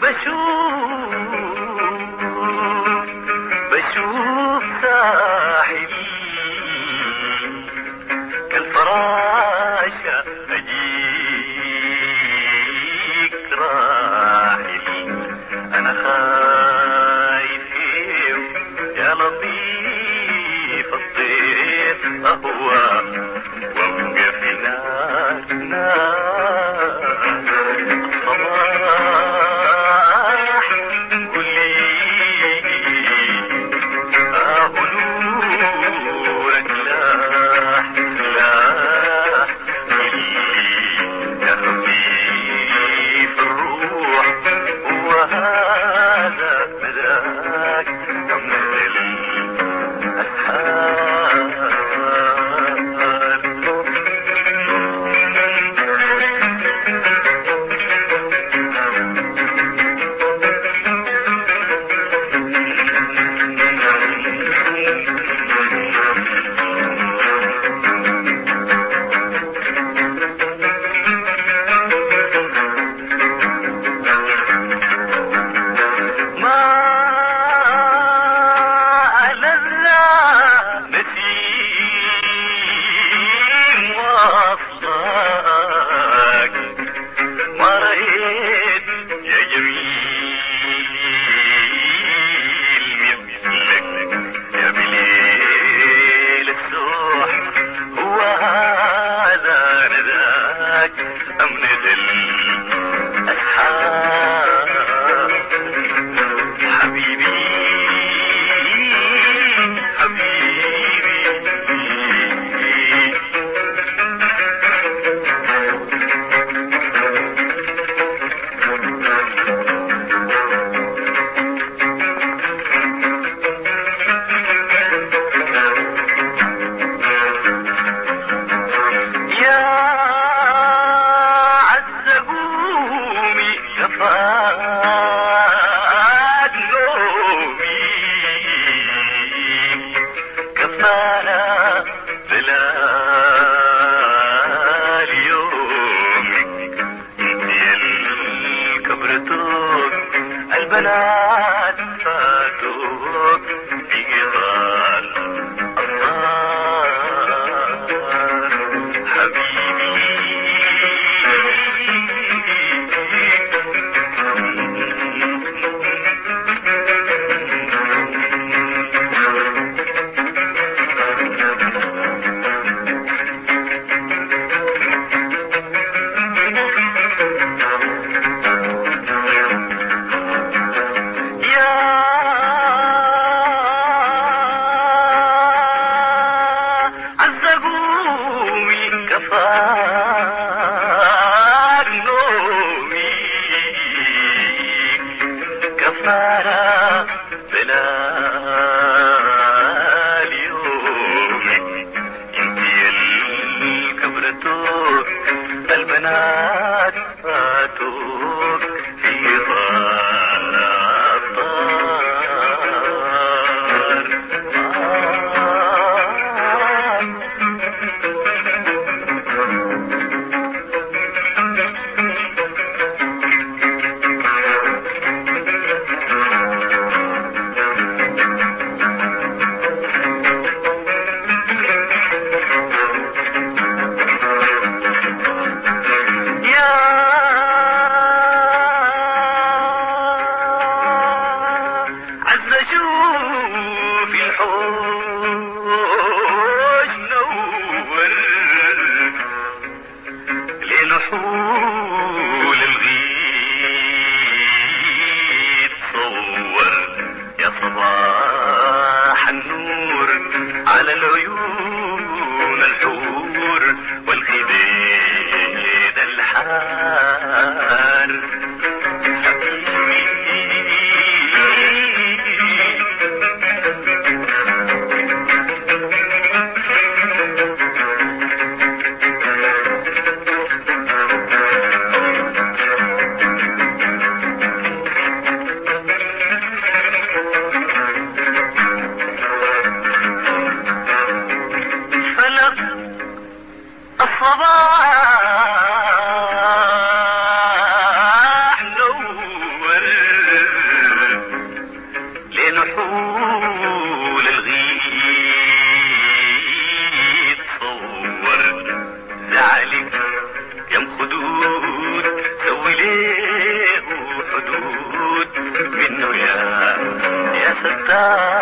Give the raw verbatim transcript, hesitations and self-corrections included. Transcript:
بشوف بشوف ساحلي كالفراشة أجيك راحلي. أنا خايف يا لطيف الطير أهوى وابقى في نار نار الصباح. قل لي آه نورك لاح لاح. قل لي يا خفيف الروح وهذا مذاك من الأسحار. ما رأيت يا جميل مثلك يا بليل السوح. هو هذا نداك أم ندى الأسحار. حبيبي حبيبي كفاك نومي كفانا ظلال يومك. انتي الكبرتوك البنات فاتوك في جبال الأنهار. حبيبي كفاك نومي كفانا ظلال يومك. انتي الكبرتوك البنات فاتوك في ظل الطار. البنات